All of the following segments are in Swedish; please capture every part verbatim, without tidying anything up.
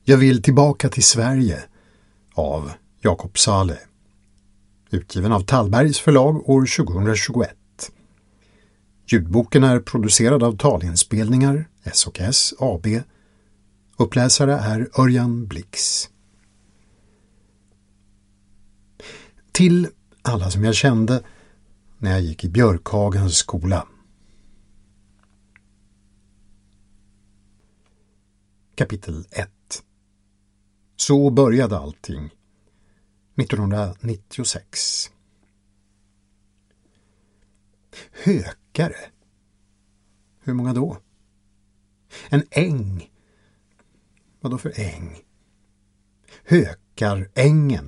Jag vill tillbaka till Sverige av Jakob Saleh. Utgiven av Tallbergs förlag år tjugohundratjugoett. Ljudboken är producerad av Talinspelningar S och S A B. Uppläsare är Örjan Blix. Till alla som jag kände när jag gick i Björkhagens skola. Kapitel ett. Så började allting. nittonhundranittiosex. Hökare. Hur många då? En äng. Vad då för äng? Hökarängen.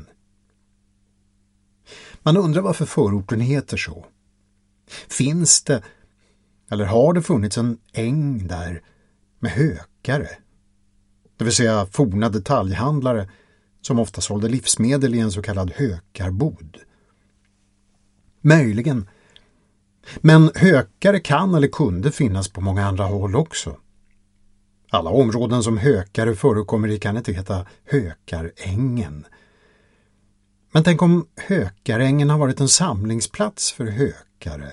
Man undrar varför förorten heter så. Finns det, eller har det funnits en äng där med hökare? Det vill säga forna detaljhandlare som ofta sålde livsmedel i en så kallad hökarbod. Möjligen. Men hökare kan eller kunde finnas på många andra håll också. Alla områden som hökare förekommer i kan inte heta hökarängen. Men tänk om hökarängen har varit en samlingsplats för hökare.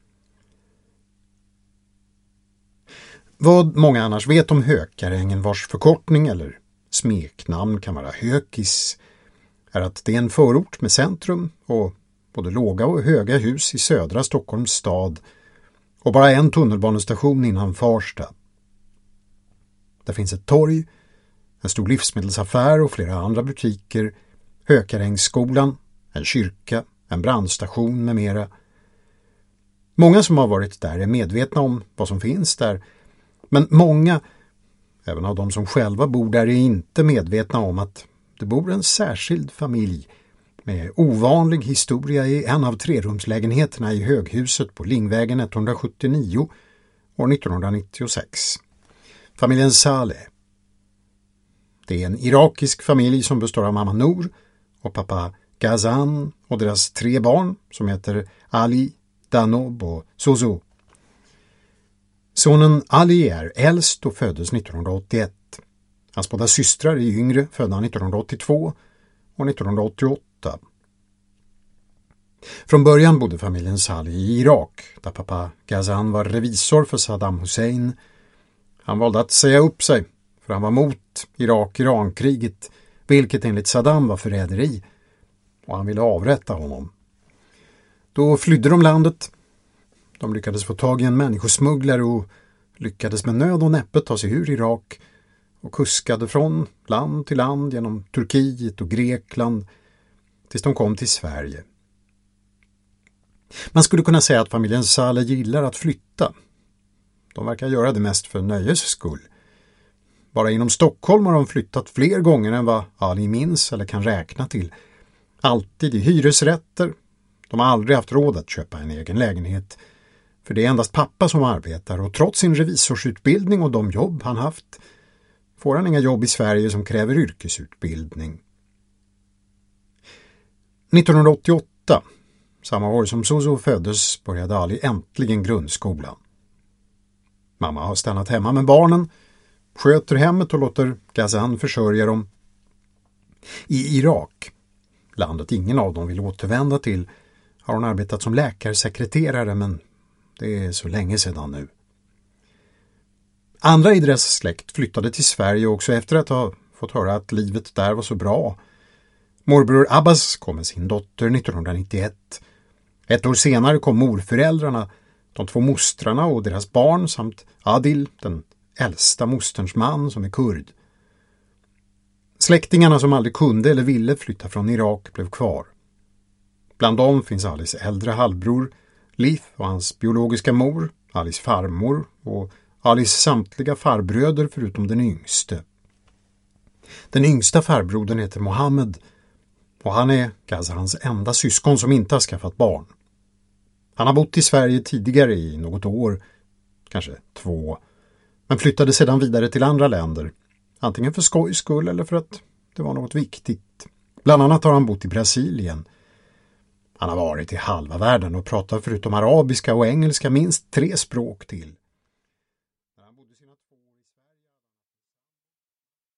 Vad många annars vet om hökarängen, vars förkortning eller smeknamn kan vara Hökis, är att det är en förort med centrum och både låga och höga hus i södra Stockholms stad och bara en tunnelbanestation innan Farsta. Där finns ett torg, en stor livsmedelsaffär och flera andra butiker, Hökarängsskolan, en kyrka, en brandstation med mera. Många som har varit där är medvetna om vad som finns där, men många, även av de som själva bor där, är inte medvetna om att det bor en särskild familj med ovanlig historia i en av trerumslägenheterna i höghuset på Lingvägen etthundrasjuttionio år nittonhundranittiosex. Familjen Saleh. Det är en irakisk familj som består av mamma Nour och pappa Ghazan och deras tre barn som heter Ali, Danob och Sozo. Sonen Ali är äldst och föddes nittonhundraåttioett. Hans båda systrar är yngre, födda nittonhundraåttiotvå och nittonhundraåttioåtta. Från början bodde familjen Saleh i Irak, där pappa Ghazan var revisor för Saddam Hussein. Han valde att säga upp sig, för han var mot Irak-Iran-kriget, vilket enligt Saddam var förräderi, och han ville avrätta honom. Då flydde de landet. De lyckades få tag i en människosmugglare och lyckades med nöd och näppe ta sig ur Irak och kuskade från land till land genom Turkiet och Grekland tills de kom till Sverige. Man skulle kunna säga att familjen Saleh gillar att flytta. De verkar göra det mest för nöjes skull. Bara inom Stockholm har de flyttat fler gånger än vad Ali minns eller kan räkna till. Alltid i hyresrätter. De har aldrig haft råd att köpa en egen lägenhet. För det är endast pappa som arbetar, och trots sin revisorsutbildning och de jobb han haft får han inga jobb i Sverige som kräver yrkesutbildning. nittonhundraåttioåtta, samma år som Sozo föddes, började Ali äntligen grundskolan. Mamma har stannat hemma med barnen, sköter hemmet och låter Ghazan försörja dem. I Irak, landet ingen av dem vill återvända till, har hon arbetat som läkarsekreterare, men det är så länge sedan nu. Andra i deras släkt flyttade till Sverige också efter att ha fått höra att livet där var så bra. Morbror Abbas kom med sin dotter nittonhundranittioett. Ett år senare kom morföräldrarna, de två mostrarna och deras barn samt Adil, den äldsta mosterns man som är kurd. Släktingarna som aldrig kunde eller ville flytta från Irak blev kvar. Bland dem finns Alice äldre halvbror, Liv och hans biologiska mor, Alice farmor och Alice samtliga farbröder förutom den yngste. Den yngsta farbrodern heter Mohammed och han är Ghazans enda syskon som inte har skaffat barn. Han har bott i Sverige tidigare i något år, kanske två, men flyttade sedan vidare till andra länder, antingen för skojs skull eller för att det var något viktigt. Bland annat har han bott i Brasilien. Han har varit i halva världen och pratar förutom arabiska och engelska minst tre språk till.